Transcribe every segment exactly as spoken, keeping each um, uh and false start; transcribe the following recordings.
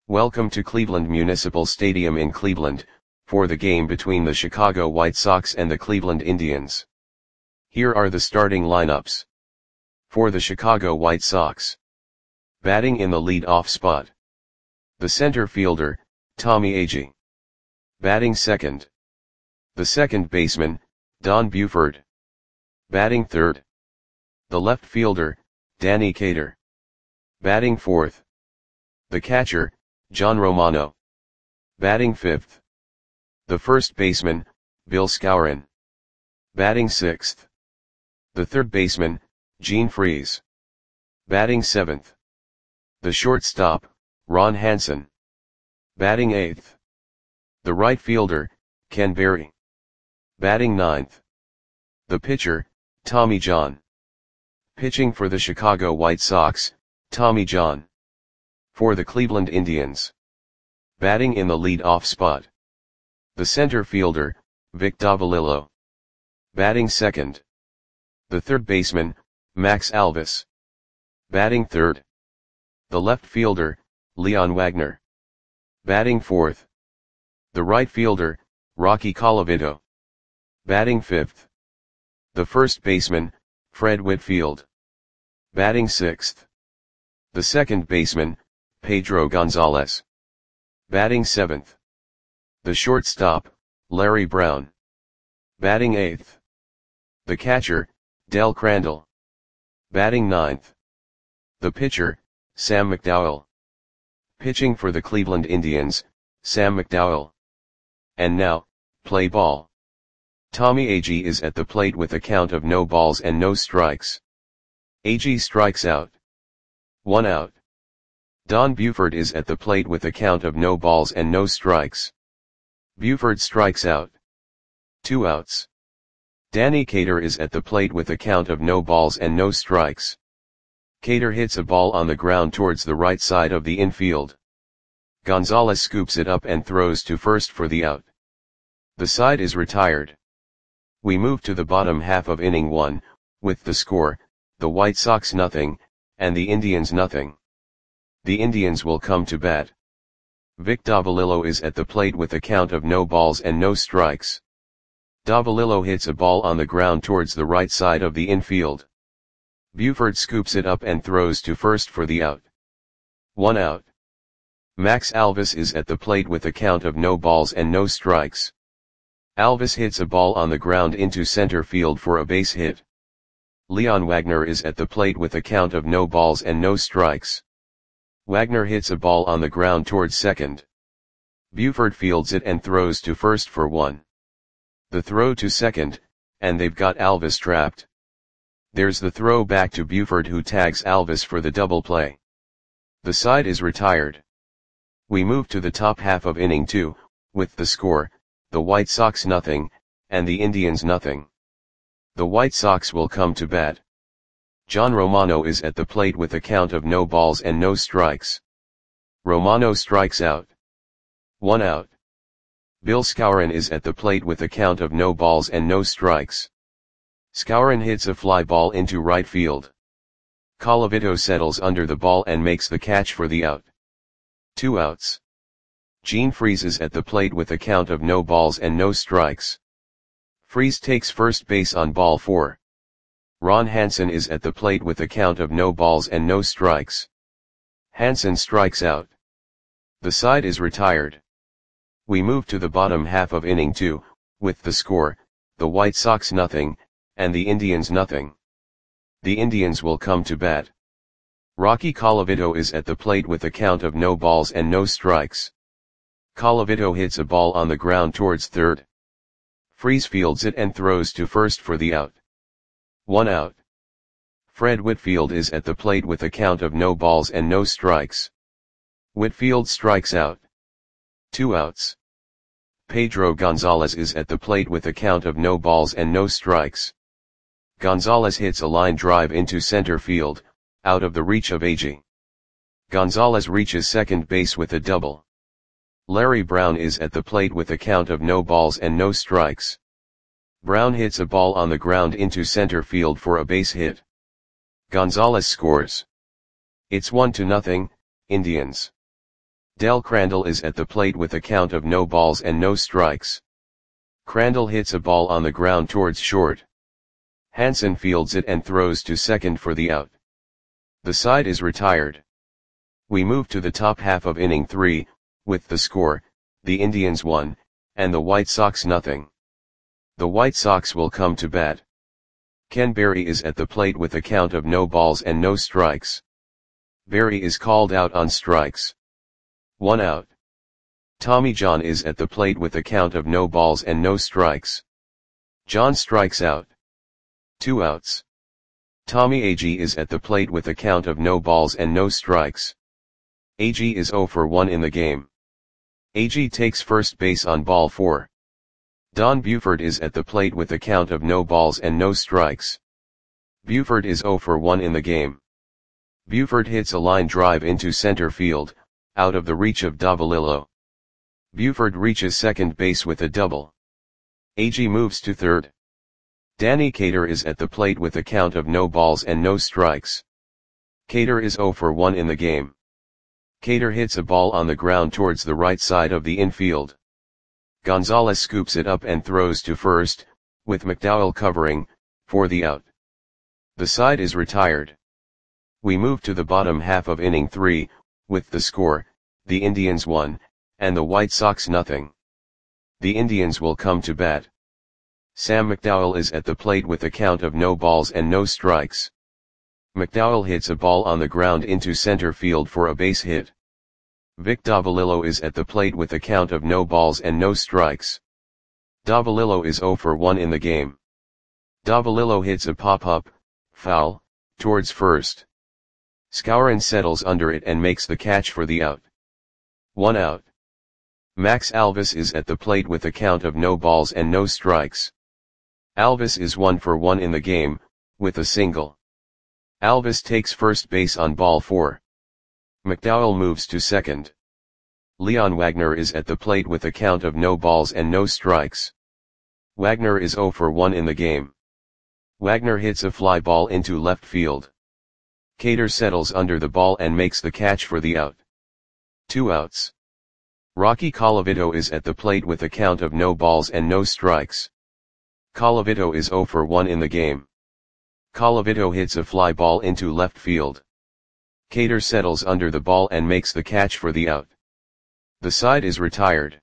Welcome to Cleveland Municipal Stadium in Cleveland, for the game between the Chicago White Sox and the Cleveland Indians. Here are the starting lineups. For the Chicago White Sox. Batting in the lead-off spot. The center fielder, Tommy Agee. Batting second. The second baseman, Don Buford. Batting third. The left fielder, Danny Cater. Batting fourth. The catcher, John Romano. Batting fifth. The first baseman, Bill Skowron. Batting sixth. The third baseman, Gene Freese. Batting seventh. The shortstop, Ron Hansen. Batting eighth. The right fielder, Ken Berry. Batting ninth. The pitcher, Tommy John. Pitching for the Chicago White Sox, Tommy John. For the Cleveland Indians. Batting in the lead-off spot. The center fielder, Vic Davalillo. Batting second. The third baseman, Max Alvis. Batting third. The left fielder, Leon Wagner. Batting fourth. The right fielder, Rocky Colavito. Batting fifth. The first baseman, Fred Whitfield. Batting sixth. The second baseman, Pedro Gonzalez. Batting seventh. The shortstop, Larry Brown. Batting eighth. The catcher, Del Crandall. Batting ninth. The pitcher, Sam McDowell. Pitching for the Cleveland Indians, Sam McDowell. And now, play ball. Tommy Agee is at the plate with a count of no balls and no strikes. Agee strikes out. One out. Don Buford is at the plate with a count of no balls and no strikes. Buford strikes out. Two outs. Danny Cater is at the plate with a count of no balls and no strikes. Cater hits a ball on the ground towards the right side of the infield. Gonzalez scoops it up and throws to first for the out. The side is retired. We move to the bottom half of inning one, with the score, the White Sox nothing, and the Indians nothing. The Indians will come to bat. Vic Davalillo is at the plate with a count of no balls and no strikes. Davalillo hits a ball on the ground towards the right side of the infield. Buford scoops it up and throws to first for the out. One out. Max Alvis is at the plate with a count of no balls and no strikes. Alvis hits a ball on the ground into center field for a base hit. Leon Wagner is at the plate with a count of no balls and no strikes. Wagner hits a ball on the ground towards second. Buford fields it and throws to first for one. The throw to second, and they've got Alvis trapped. There's the throw back to Buford, who tags Alvis for the double play. The side is retired. We move to the top half of inning two, with the score, the White Sox nothing, and the Indians nothing. The White Sox will come to bat. John Romano is at the plate with a count of no balls and no strikes. Romano strikes out. One out. Bill Skowron is at the plate with a count of no balls and no strikes. Skowron hits a fly ball into right field. Colavito settles under the ball and makes the catch for the out. Two outs. Gene Freese is at the plate with a count of no balls and no strikes. Freese takes first base on ball four. Ron Hansen is at the plate with a count of no balls and no strikes. Hansen strikes out. The side is retired. We move to the bottom half of inning two, with the score, the White Sox nothing, and the Indians nothing. The Indians will come to bat. Rocky Colavito is at the plate with a count of no balls and no strikes. Colavito hits a ball on the ground towards third. Freese fields it and throws to first for the out. One out. Fred Whitfield is at the plate with a count of no balls and no strikes. Whitfield strikes out. Two outs. Pedro Gonzalez is at the plate with a count of no balls and no strikes. Gonzalez hits a line drive into center field, out of the reach of Agee. Gonzalez reaches second base with a double. Larry Brown is at the plate with a count of no balls and no strikes. Brown hits a ball on the ground into center field for a base hit. Gonzalez scores. It's one to nothing, Indians. Del Crandall is at the plate with a count of no balls and no strikes. Crandall hits a ball on the ground towards short. Hansen fields it and throws to second for the out. The side is retired. We move to the top half of inning three, with the score, the Indians one, and the White Sox nothing. The White Sox will come to bat. Ken Berry is at the plate with a count of no balls and no strikes. Berry is called out on strikes. One out. Tommy John is at the plate with a count of no balls and no strikes. John strikes out. Two outs. Tommy Agee is at the plate with a count of no balls and no strikes. Agee is oh for one in the game. Agee takes first base on ball four. Don Buford is at the plate with a count of no balls and no strikes. Buford is oh for one in the game. Buford hits a line drive into center field, out of the reach of Davalillo. Buford reaches second base with a double. Agee moves to third. Danny Cater is at the plate with a count of no balls and no strikes. Cater is oh for one in the game. Cater hits a ball on the ground towards the right side of the infield. Gonzalez scoops it up and throws to first, with McDowell covering, for the out. The side is retired. We move to the bottom half of inning three, with the score, the Indians one, and the White Sox nothing. The Indians will come to bat. Sam McDowell is at the plate with a count of no balls and no strikes. McDowell hits a ball on the ground into center field for a base hit. Vic Davalillo is at the plate with a count of no balls and no strikes. Davalillo is oh for one in the game. Davalillo hits a pop-up, foul, towards first. Skowron settles under it and makes the catch for the out. One out. Max Alvis is at the plate with a count of no balls and no strikes. Alvis is one for one in the game, with a single. Alvis takes first base on ball four. McDowell moves to second. Leon Wagner is at the plate with a count of no balls and no strikes. Wagner is oh for one in the game. Wagner hits a fly ball into left field. Cater settles under the ball and makes the catch for the out. Two outs. Rocky Colavito is at the plate with a count of no balls and no strikes. Colavito is oh for one in the game. Colavito hits a fly ball into left field. Cater settles under the ball and makes the catch for the out. The side is retired.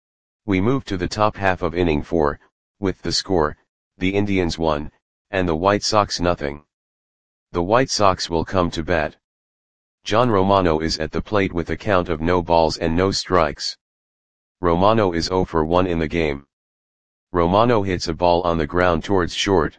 We move to the top half of inning four, with the score, the Indians one, and the White Sox nothing. The White Sox will come to bat. John Romano is at the plate with a count of no balls and no strikes. Romano is oh for one in the game. Romano hits a ball on the ground towards short.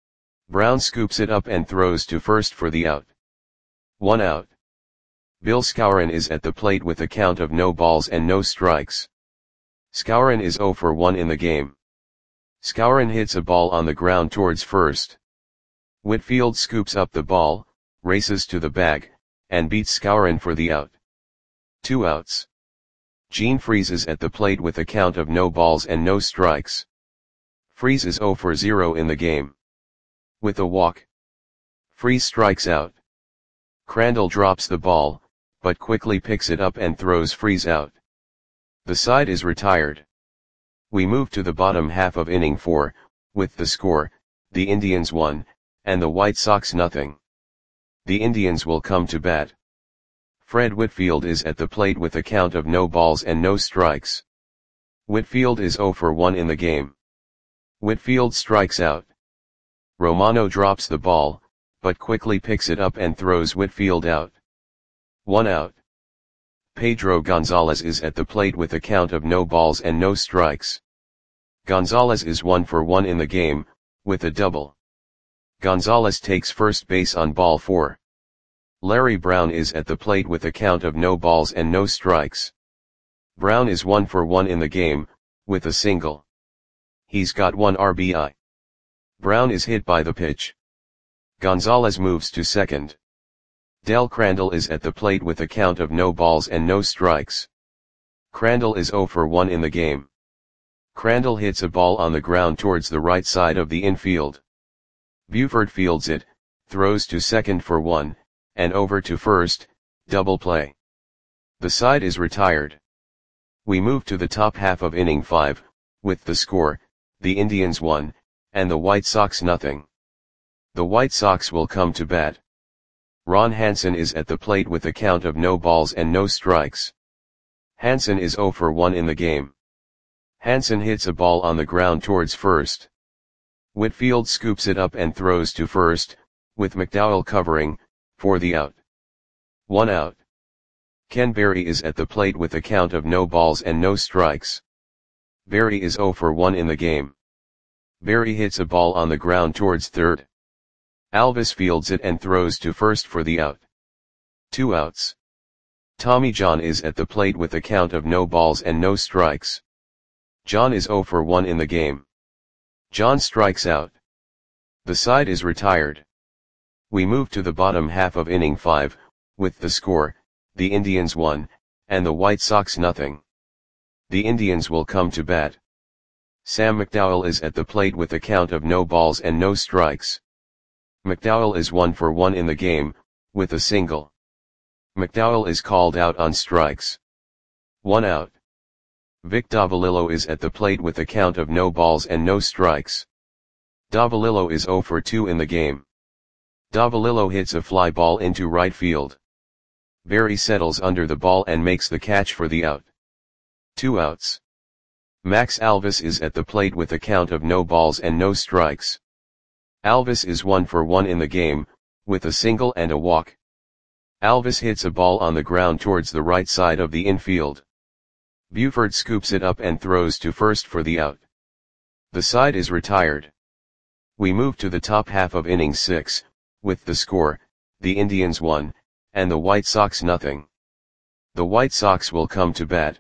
Brown scoops it up and throws to first for the out. One out. Bill Skowron is at the plate with a count of no balls and no strikes. Skowron is oh for one in the game. Skowron hits a ball on the ground towards first. Whitfield scoops up the ball, races to the bag, and beats Skowron for the out. Two outs. Gene Freese is at the plate with a count of no balls and no strikes. Freese is oh for zero in the game. With a walk, Freese strikes out. Crandall drops the ball, but quickly picks it up and throws Freese out. The side is retired. We move to the bottom half of inning four, with the score, the Indians one, and the White Sox nothing. The Indians will come to bat. Fred Whitfield is at the plate with a count of no balls and no strikes. Whitfield is oh for one in the game. Whitfield strikes out. Romano drops the ball, but quickly picks it up and throws Whitfield out. One out. Pedro Gonzalez is at the plate with a count of no balls and no strikes. Gonzalez is one for one in the game, with a double. Gonzalez takes first base on ball four. Larry Brown is at the plate with a count of no balls and no strikes. Brown is one for one in the game, with a single. He's got one R B I. Brown is hit by the pitch. Gonzalez moves to second. Del Crandall is at the plate with a count of no balls and no strikes. Crandall is oh for one in the game. Crandall hits a ball on the ground towards the right side of the infield. Buford fields it, throws to second for one, and over to first, double play. The side is retired. We move to the top half of inning five, with the score, the Indians one, and the White Sox nothing. The White Sox will come to bat. Ron Hansen is at the plate with a count of no balls and no strikes. Hansen is oh for one in the game. Hansen hits a ball on the ground towards first. Whitfield scoops it up and throws to first, with McDowell covering, for the out. One out. Ken Berry is at the plate with a count of no balls and no strikes. Berry is oh for one in the game. Berry hits a ball on the ground towards third. Alvis fields it and throws to first for the out. Two outs. Tommy John is at the plate with a count of no balls and no strikes. John is oh for one in the game. John strikes out. The side is retired. We move to the bottom half of inning five, with the score, the Indians one, and the White Sox nothing. The Indians will come to bat. Sam McDowell is at the plate with a count of no balls and no strikes. McDowell is one for one in the game, with a single. McDowell is called out on strikes. One out. Vic Davalillo is at the plate with a count of no balls and no strikes. Davalillo is oh for two in the game. Davalillo hits a fly ball into right field. Berry settles under the ball and makes the catch for the out. Two outs. Max Alvis is at the plate with a count of no balls and no strikes. Alvis is one for one in the game, with a single and a walk. Alvis hits a ball on the ground towards the right side of the infield. Buford scoops it up and throws to first for the out. The side is retired. We move to the top half of inning six, with the score, the Indians one, and the White Sox nothing. The White Sox will come to bat.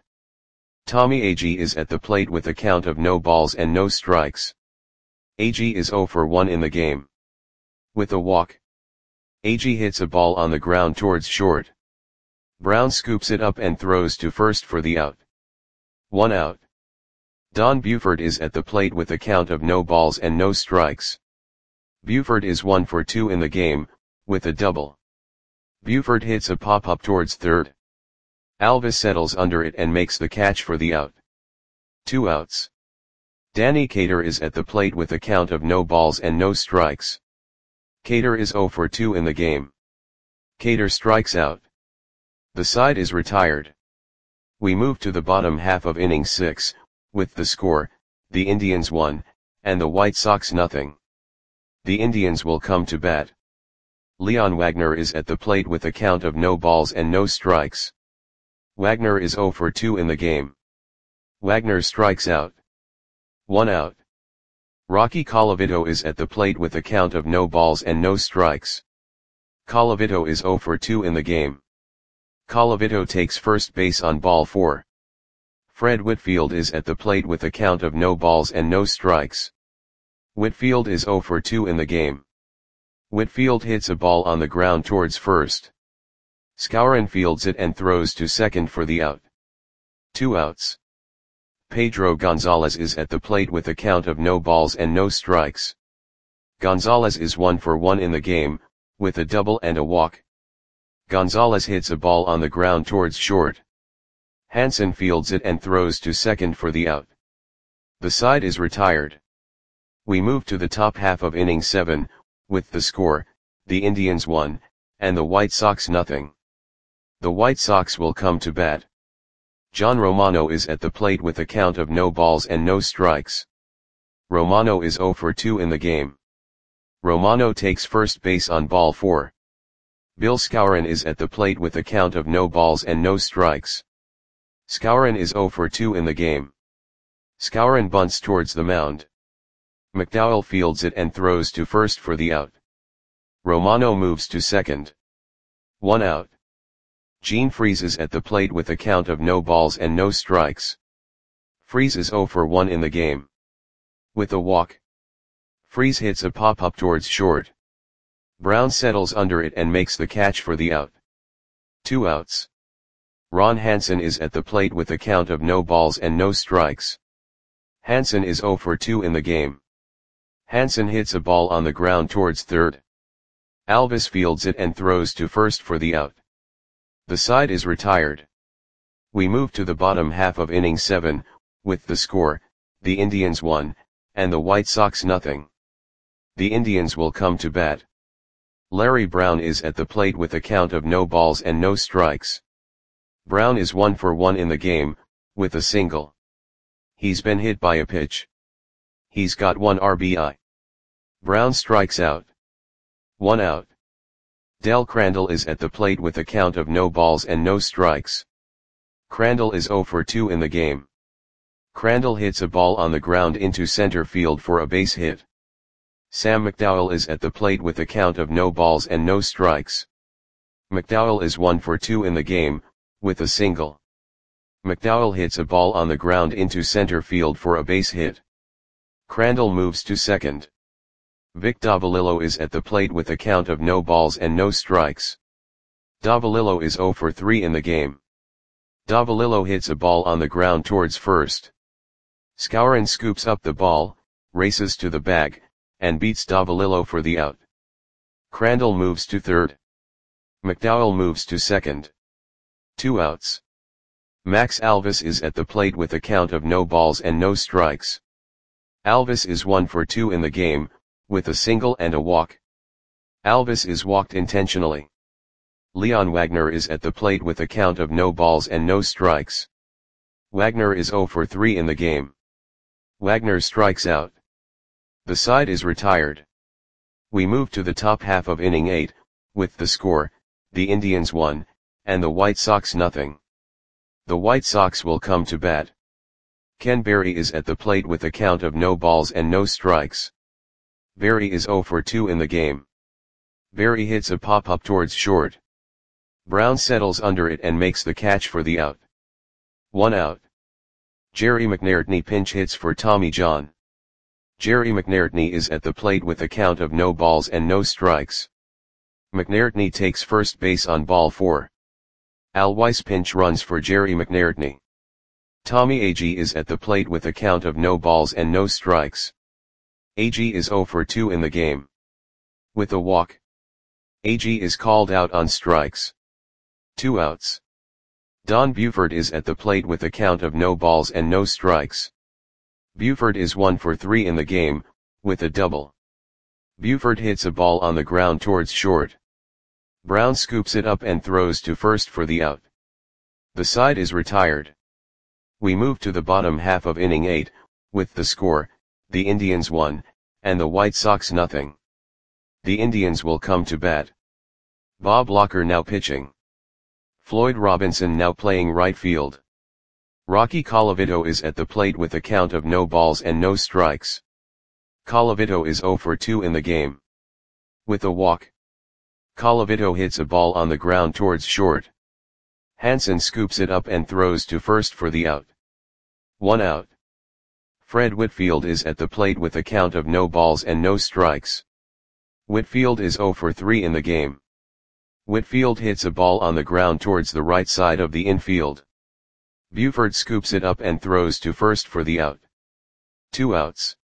Tommy Agee is at the plate with a count of no balls and no strikes. Agee is oh for one in the game. With a walk. Agee hits a ball on the ground towards short. Brown scoops it up and throws to first for the out. One out. Don Buford is at the plate with a count of no balls and no strikes. Buford is one for two in the game, with a double. Buford hits a pop-up towards third. Alvis settles under it and makes the catch for the out. Two outs. Danny Cater is at the plate with a count of no balls and no strikes. Cater is oh for two in the game. Cater strikes out. The side is retired. We move to the bottom half of inning six, with the score, the Indians one, and the White Sox nothing. The Indians will come to bat. Leon Wagner is at the plate with a count of no balls and no strikes. Wagner is oh for two in the game. Wagner strikes out. One out. Rocky Colavito is at the plate with a count of no balls and no strikes. Colavito is oh for two in the game. Colavito takes first base on ball four. Fred Whitfield is at the plate with a count of no balls and no strikes. Whitfield is oh for two in the game. Whitfield hits a ball on the ground towards first. Skowron fields it and throws to second for the out. Two outs. Pedro Gonzalez is at the plate with a count of no balls and no strikes. Gonzalez is one for one in the game, with a double and a walk. Gonzalez hits a ball on the ground towards short. Hansen fields it and throws to second for the out. The side is retired. We move to the top half of inning seven, with the score, the Indians one, and the White Sox nothing. The White Sox will come to bat. John Romano is at the plate with a count of no balls and no strikes. Romano is oh for two in the game. Romano takes first base on ball four. Bill Skowron is at the plate with a count of no balls and no strikes. Skowron is oh for two in the game. Skowron bunts towards the mound. McDowell fields it and throws to first for the out. Romano moves to second. One out. Gene Freese is at the plate with a count of no balls and no strikes. Freese is oh for one in the game. With a walk. Freese hits a pop-up towards short. Brown settles under it and makes the catch for the out. Two outs. Ron Hansen is at the plate with a count of no balls and no strikes. Hansen is oh for two in the game. Hansen hits a ball on the ground towards third. Alvis fields it and throws to first for the out. The side is retired. We move to the bottom half of inning seven, with the score, the Indians one, and the White Sox nothing. The Indians will come to bat. Larry Brown is at the plate with a count of no balls and no strikes. Brown is one for one in the game, with a single. He's been hit by a pitch. He's got one R B I. Brown strikes out. One out. Del Crandall is at the plate with a count of no balls and no strikes. Crandall is oh for two in the game. Crandall hits a ball on the ground into center field for a base hit. Sam McDowell is at the plate with a count of no balls and no strikes. McDowell is one for two in the game, with a single. McDowell hits a ball on the ground into center field for a base hit. Crandall moves to second. Vic Davalillo is at the plate with a count of no balls and no strikes. Davalillo is oh for three in the game. Davalillo hits a ball on the ground towards first. Skowron scoops up the ball, races to the bag, and beats Davalillo for the out. Crandall moves to third. McDowell moves to second. Two outs. Max Alvis is at the plate with a count of no balls and no strikes. Alvis is one for two in the game, with a single and a walk. Alvis is walked intentionally. Leon Wagner is at the plate with a count of no balls and no strikes. Wagner is oh for three in the game. Wagner strikes out. The side is retired. We move to the top half of inning eight, with the score, the Indians one, and the White Sox nothing. The White Sox will come to bat. Ken Berry is at the plate with a count of no balls and no strikes. Berry is oh for two in the game. Berry hits a pop-up towards short. Brown settles under it and makes the catch for the out. One out. Jerry McNairtney pinch hits for Tommy John. Jerry McNairtney is at the plate with a count of no balls and no strikes. McNairtney takes first base on ball four. Al Weiss pinch runs for Jerry McNairtney. Tommy Agee is at the plate with a count of no balls and no strikes. Agee is oh for two in the game. With a walk. Agee is called out on strikes. Two outs. Don Buford is at the plate with a count of no balls and no strikes. Buford is one for three in the game, with a double. Buford hits a ball on the ground towards short. Brown scoops it up and throws to first for the out. The side is retired. We move to the bottom half of inning eight, with the score, the Indians one, and the White Sox nothing. The Indians will come to bat. Bob Locker now pitching. Floyd Robinson now playing right field. Rocky Colavito is at the plate with a count of no balls and no strikes. Colavito is oh for two in the game. With a walk. Colavito hits a ball on the ground towards short. Hansen scoops it up and throws to first for the out. One out. Fred Whitfield is at the plate with a count of no balls and no strikes. Whitfield is oh for three in the game. Whitfield hits a ball on the ground towards the right side of the infield. Buford scoops it up and throws to first for the out. Two outs.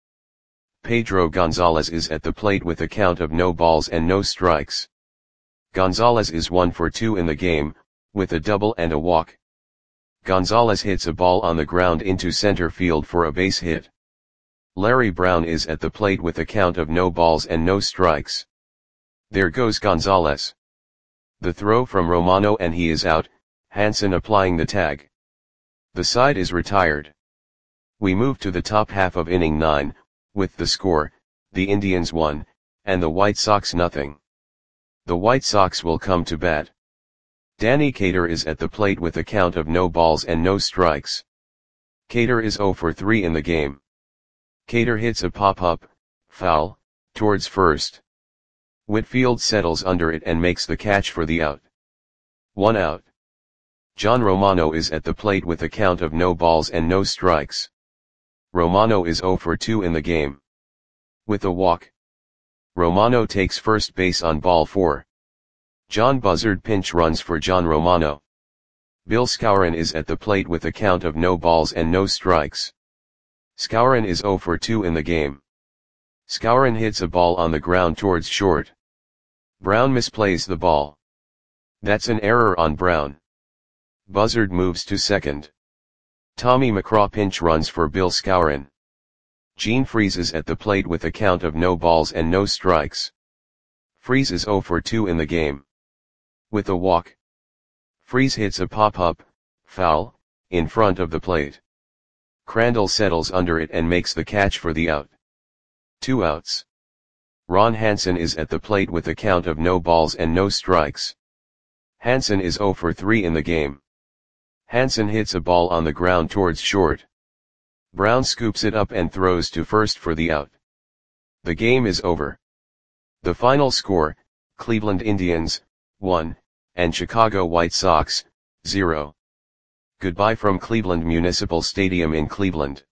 Pedro Gonzalez is at the plate with a count of no balls and no strikes. Gonzalez is one for two in the game, with a double and a walk. Gonzalez hits a ball on the ground into center field for a base hit. Larry Brown is at the plate with a count of no balls and no strikes. There goes Gonzalez. The throw from Romano and he is out, Hansen applying the tag. The side is retired. We move to the top half of inning nine, with the score, the Indians one, and the White Sox nothing. The White Sox will come to bat. Danny Cater is at the plate with a count of no balls and no strikes. Cater is oh for three in the game. Cater hits a pop-up, foul, towards first. Whitfield settles under it and makes the catch for the out. One out. John Romano is at the plate with a count of no balls and no strikes. Romano is oh for two in the game. With a walk. Romano takes first base on ball four. John Buzzard pinch runs for John Romano. Bill Skowron is at the plate with a count of no balls and no strikes. Skowron is oh for two in the game. Skowron hits a ball on the ground towards short. Brown misplays the ball. That's an error on Brown. Buzzard moves to second. Tommy McCraw pinch runs for Bill Skowron. Gene freezes at the plate with a count of no balls and no strikes. Freeze is oh for two in the game. With a walk, Freeze hits a pop-up, foul, in front of the plate. Crandall settles under it and makes the catch for the out. Two outs. Ron Hansen is at the plate with a count of no balls and no strikes. Hansen is oh for three in the game. Hansen hits a ball on the ground towards short. Brown scoops it up and throws to first for the out. The game is over. The final score, Cleveland Indians, one, and Chicago White Sox, zero. Goodbye from Cleveland Municipal Stadium in Cleveland.